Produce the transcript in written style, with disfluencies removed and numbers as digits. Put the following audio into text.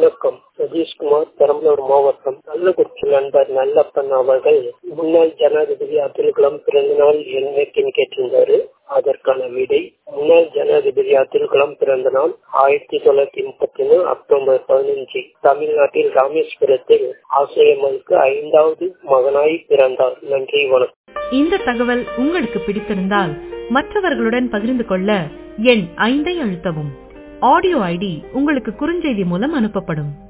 வணக்கம். சதீஷ்குமார், பெரம்பலூர் மாவட்டம். கள்ளக்குறிச்சி நண்பர் நல்லப்பன் அவர்கள் முன்னாள் ஜனாதிபதி அப்துல் கலாம் பிறந்த நாள் என்னைக்குன்னு கேட்டிருந்தாரு. அதற்கான விடை, முன்னாள் ஜனாதிபதி அப்துல் கலாம் பிறந்த நாள் 1931 அக்டோபர் 15. தமிழ்நாட்டில் ராமேஸ்வரத்தில் ஆசிரியம்மனுக்கு 5வது மகனாய் பிறந்தார். நன்றி, வணக்கம். இந்த தகவல் உங்களுக்கு பிடித்திருந்தால் மற்றவர்களுடன் பகிர்ந்து கொள்ள எண் 5 அழுத்தவும். ஆடியோ ஐடி உங்களுக்கு குறுஞ்செய்தி மூலம் அனுப்பப்படும்.